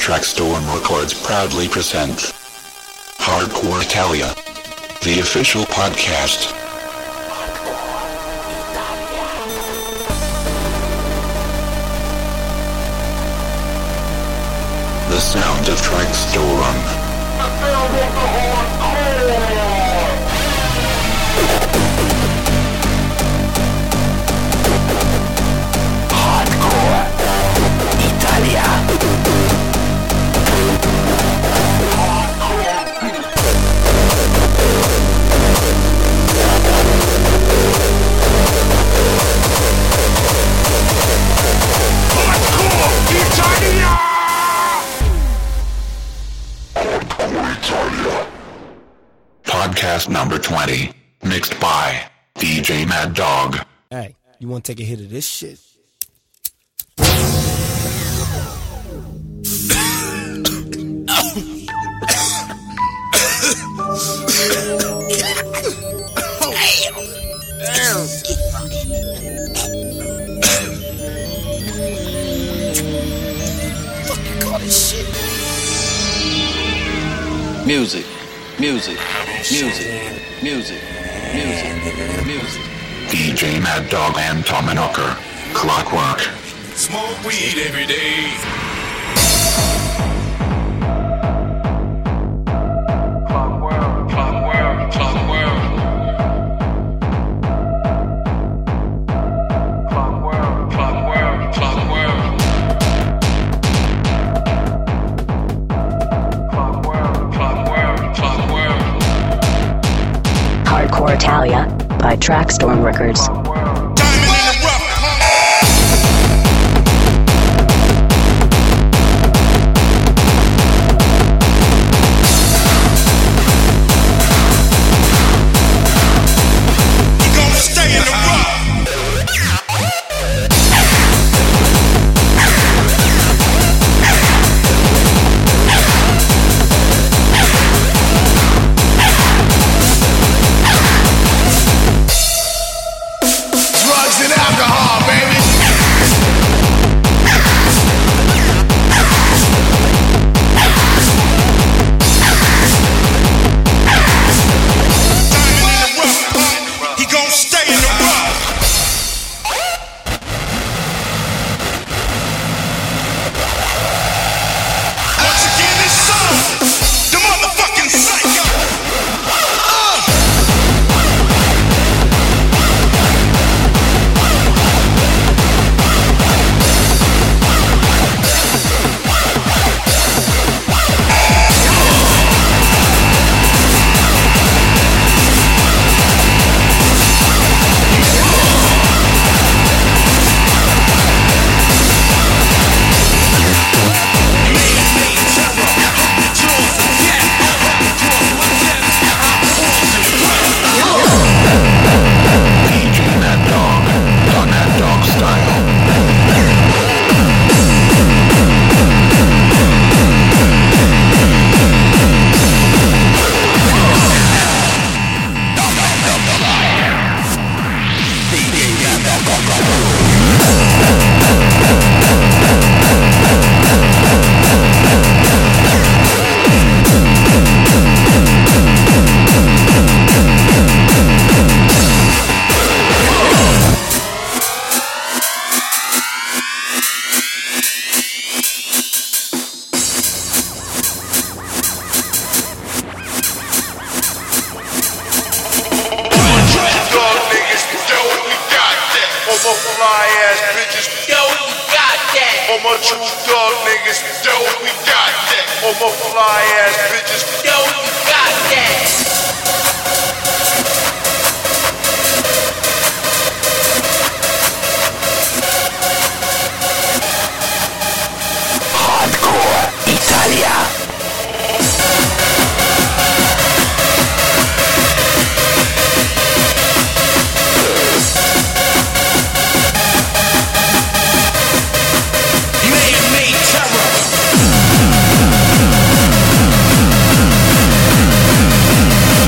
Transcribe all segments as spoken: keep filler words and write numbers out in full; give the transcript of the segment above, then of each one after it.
Trackstorm Records proudly present Hardcore Italia, the official podcast. The sound of Trackstorm. The sound of the hardcore! Podcast number twenty, mixed by D J Mad Dog. Hey, you want to take a hit of this shit? Fucking call this shit. Music, music, music, music, music, music. D J Mad Dog and Tommyknocker, Clockwork. Smoke weed every day. Clockwork, clockwork, clockwork. Clockwork, clockwork, clockwork. Clockwork, clockwork, clockwork. Hardcore Italia by Trackstorm Records. Terror.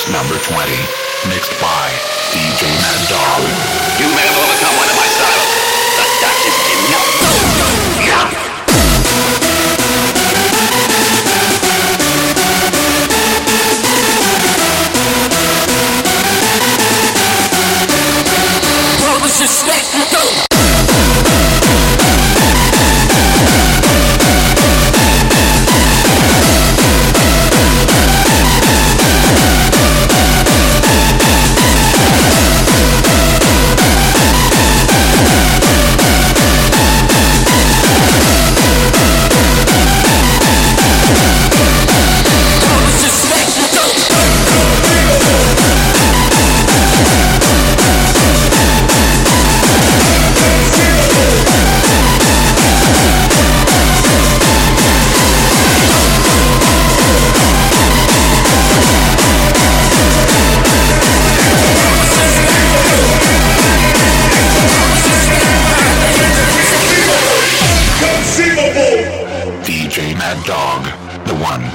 Tracks number twenty, mixed by D J Mad Dog. You may have overcome one of my styles, but that isn't enough. Yeah. Disrespect, go! D J Mad Dog, the one.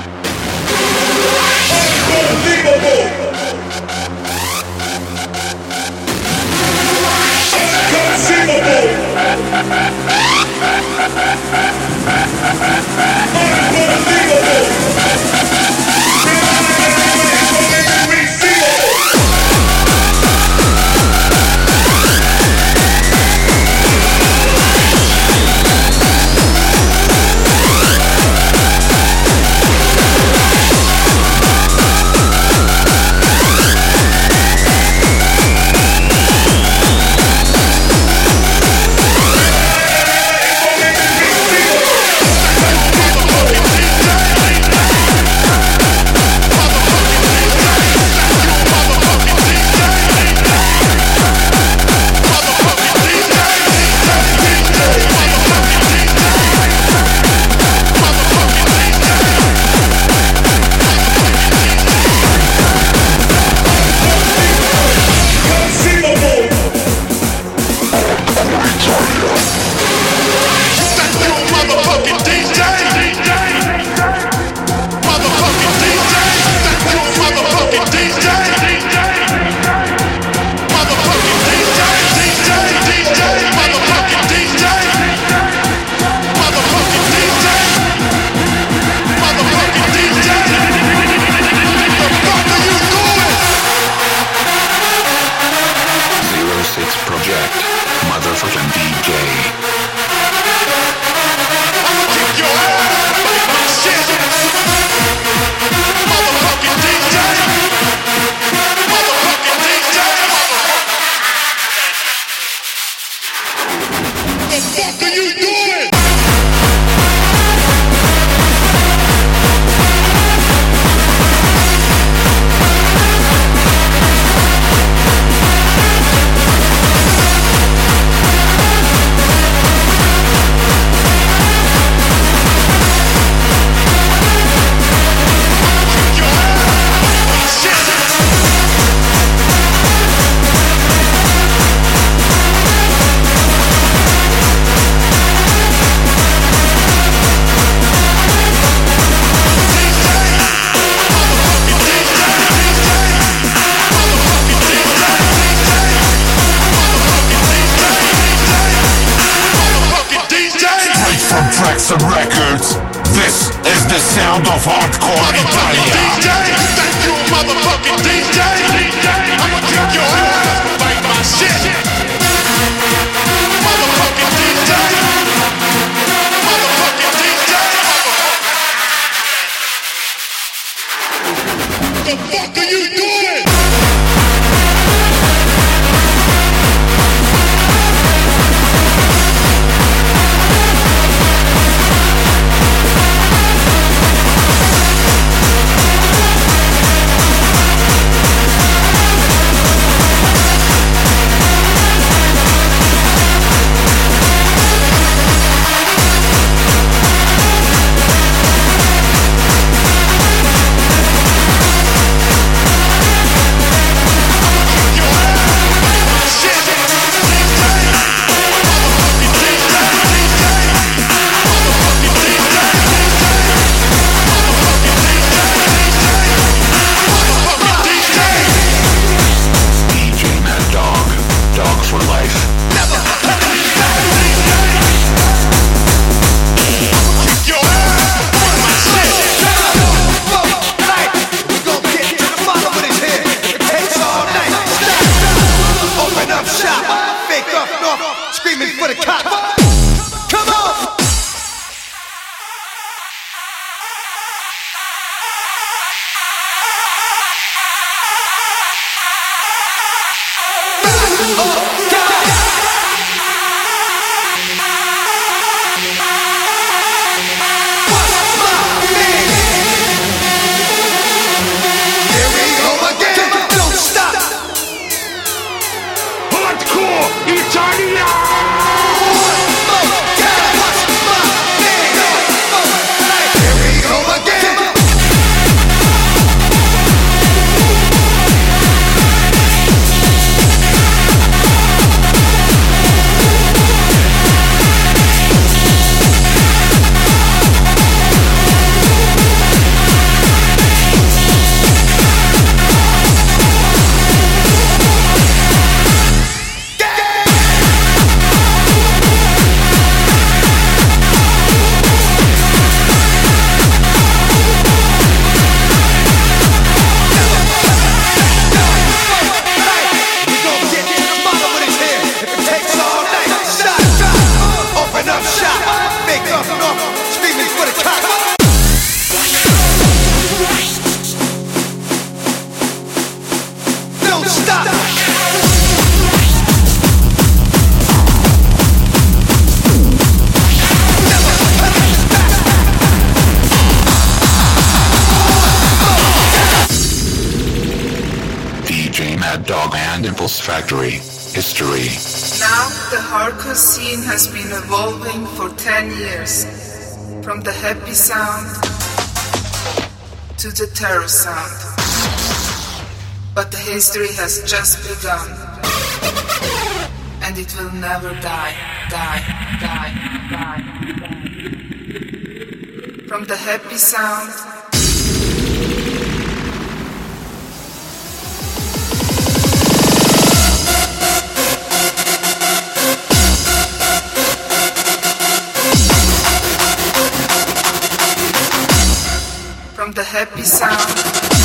Some records. This is the sound of hardcore Italia. D J, thank you, motherfucking D J. I'ma kick your ass like my shit. Motherfucking D J. Motherfucking D J. The fuck are you doing? life. Never coming back. Kick your ass on my shit. Tonight, we gon' get to the bottom of this here. It takes all night. Open up shop, fake up north, screaming for the cops. Come on! Hardcore Italia! Mad Dog and Impulse Factory. History. Now the hardcore scene has been evolving for ten years. From the happy sound to the terror sound. But the history has just begun. And it will never die, die, die, die, die. From the happy sound From the happy sound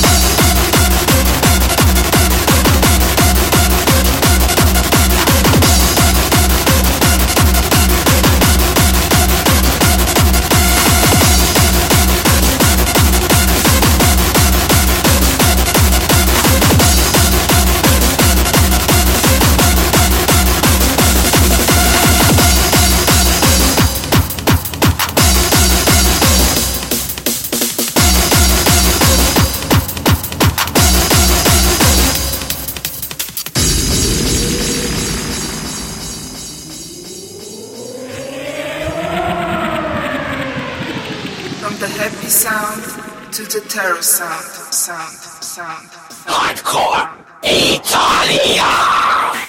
sound to the terror sound, sound, sound. Hardcore Italia!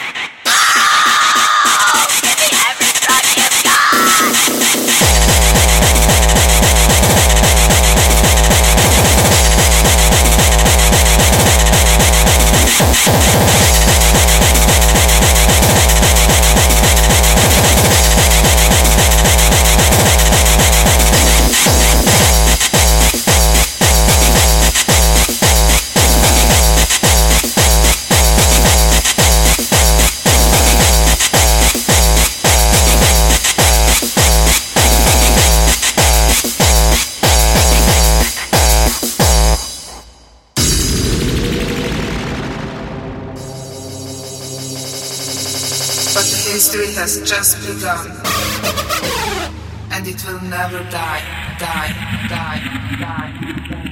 History has just begun, and it will never die, die, die, die, die.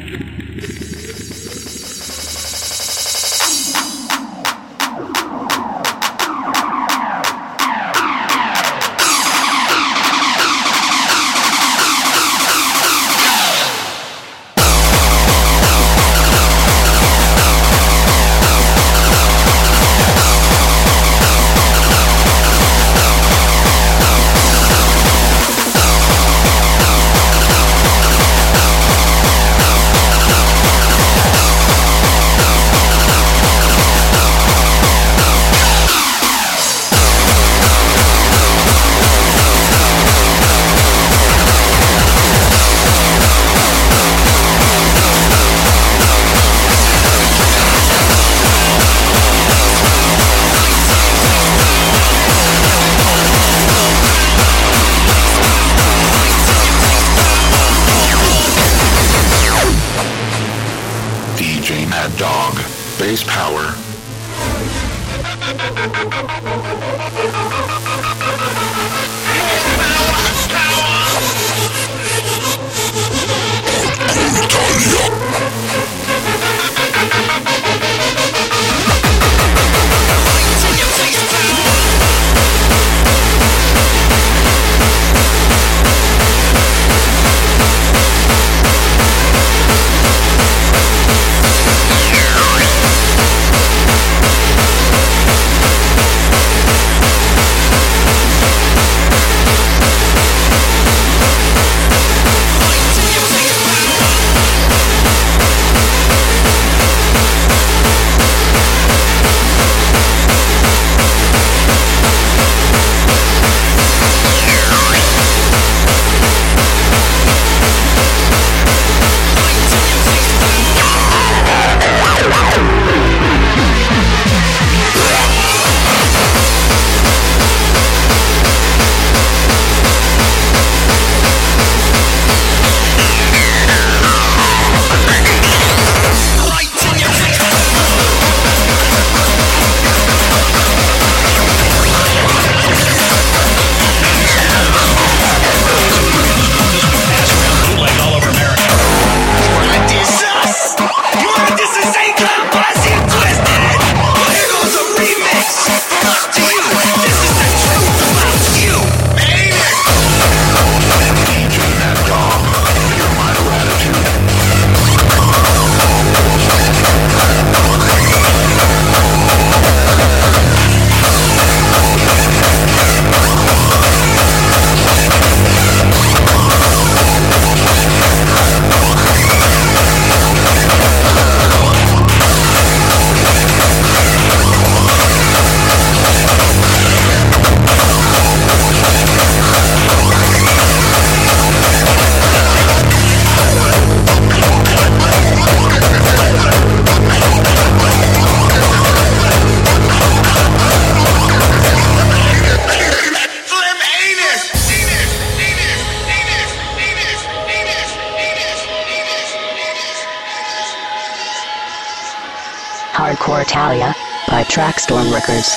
Hardcore Italia by Trackstorm Records.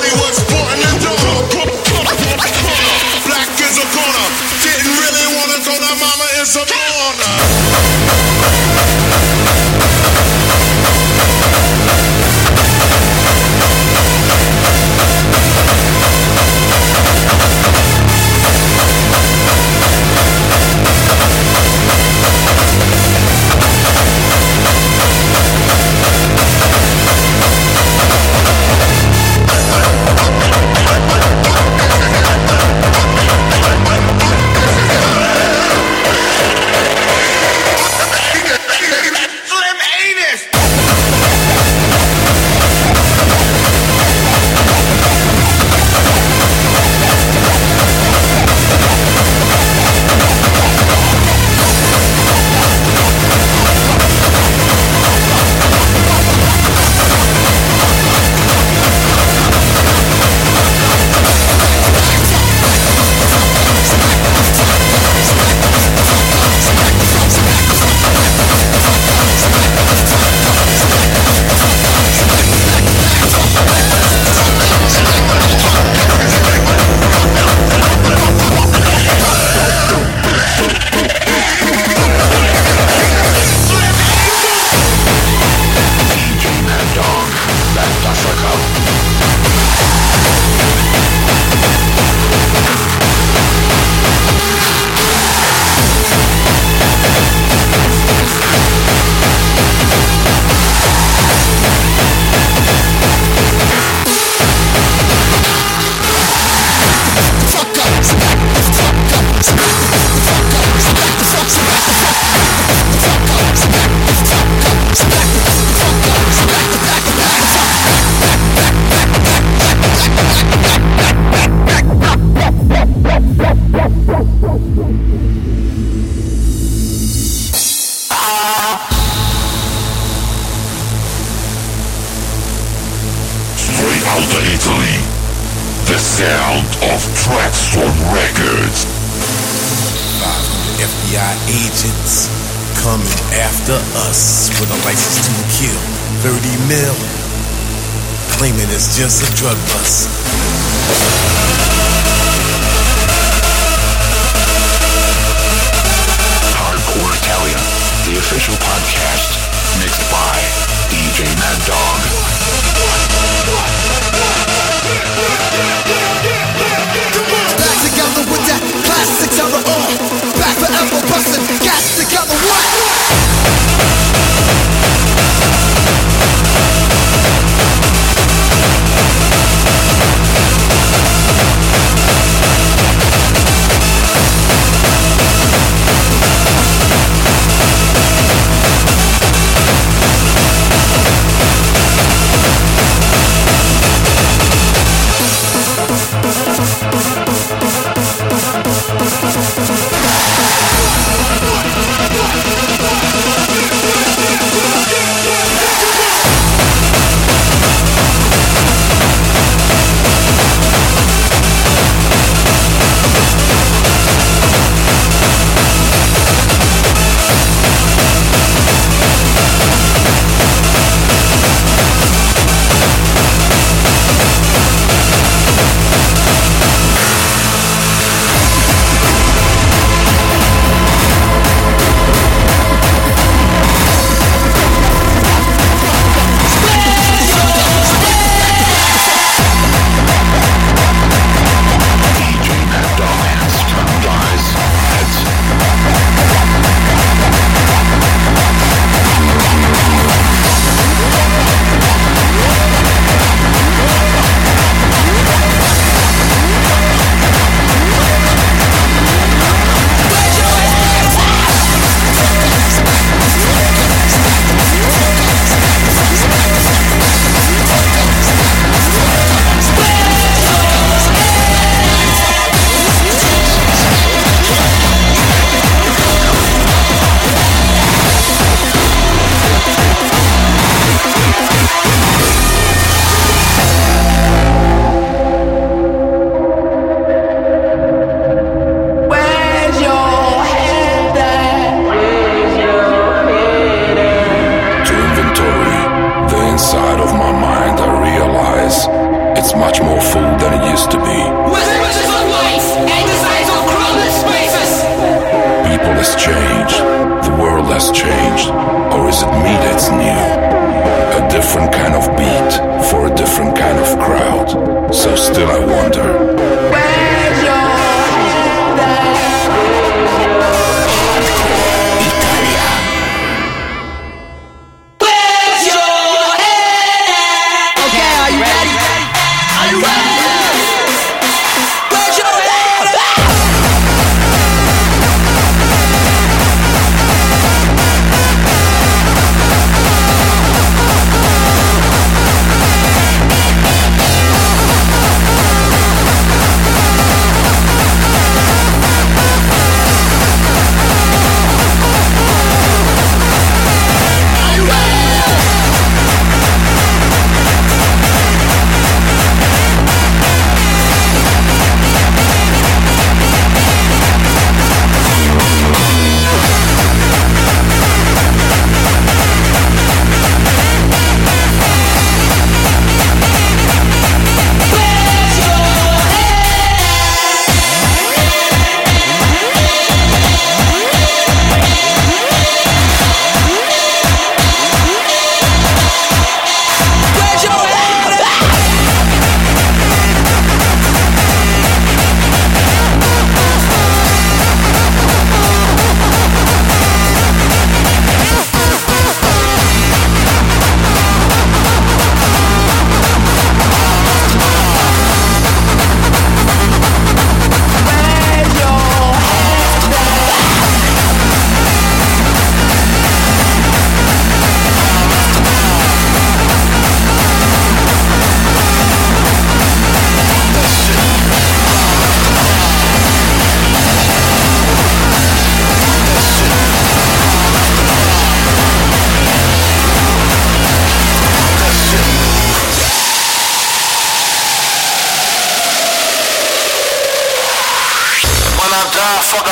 Didn't really wanna go Southern Italy. The sound of Trackstorm Records. Five hundred F B I agents coming after us with a license to kill. thirty mil, claiming it's just a drug bust. Hardcore Italia, the official podcast, mixed by D J Mad Dog. Back together with that classic terror on. Back forever bustin', gas together, what?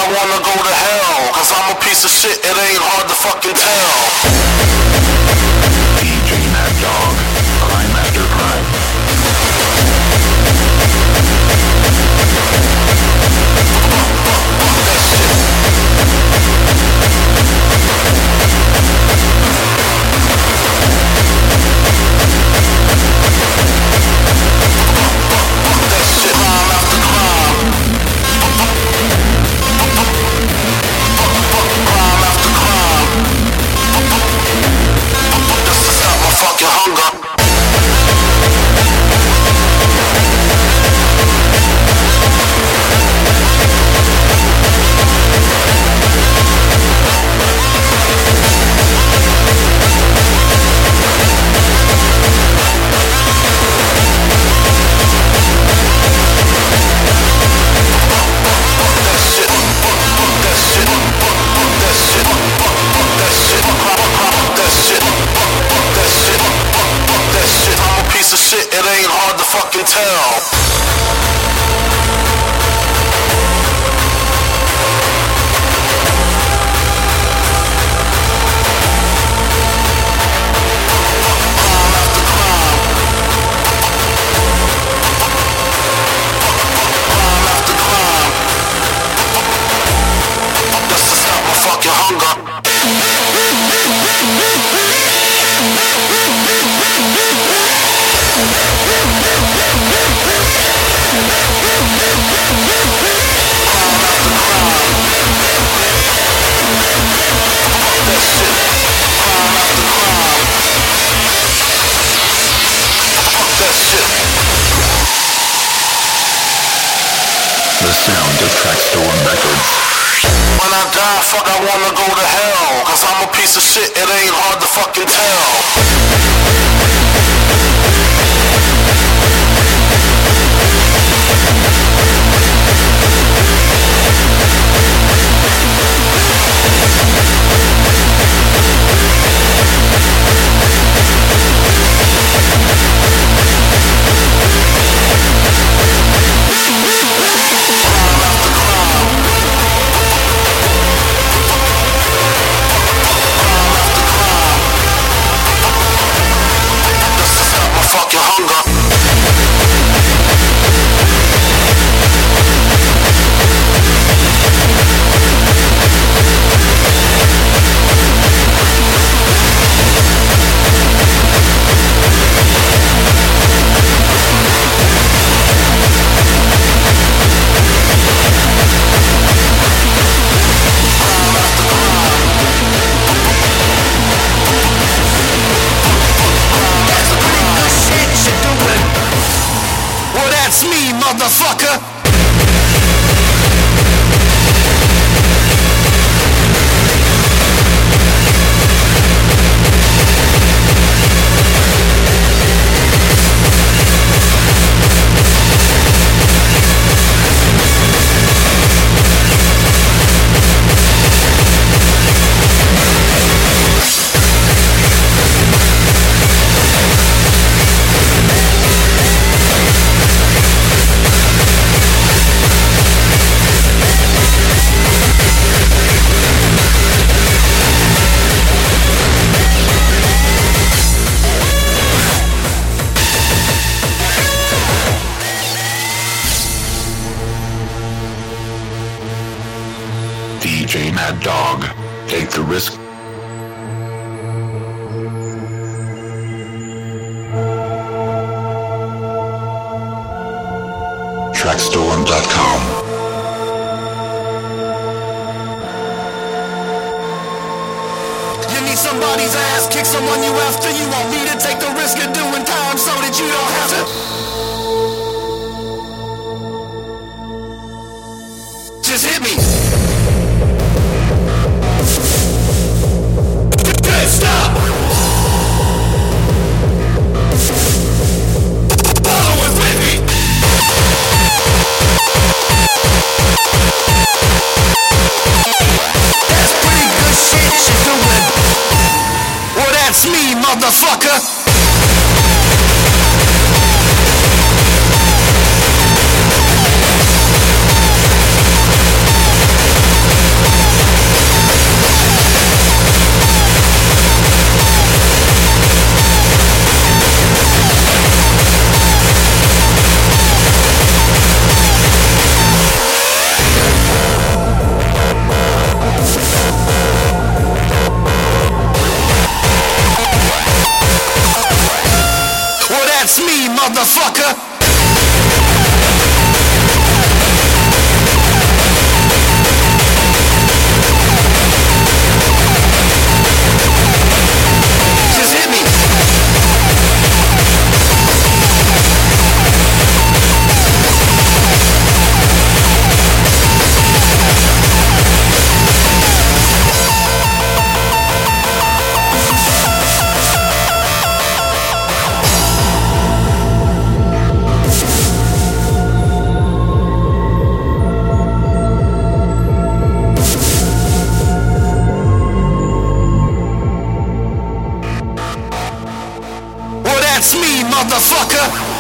I wanna go to hell. Cause I'm a piece of shit, it ain't hard to fucking tell. D J Mad Dog, crime after crime. The sound of Trackstorm Records. When I die, fuck, I wanna go to hell. Cause I'm a piece of shit, it ain't hard to fucking tell. Motherfucker! D J Mad Dog, take the risk. Trackstorm dot com. You need somebody's ass, kick someone you after. You want me to take the risk of doing time so that you don't have to. Just hit me. Hey, stop! Follow it with me. That's pretty good shit you're doing. Well, that's me, motherfucker. motherfucker. Just hit me. Well, that's me, motherfucker.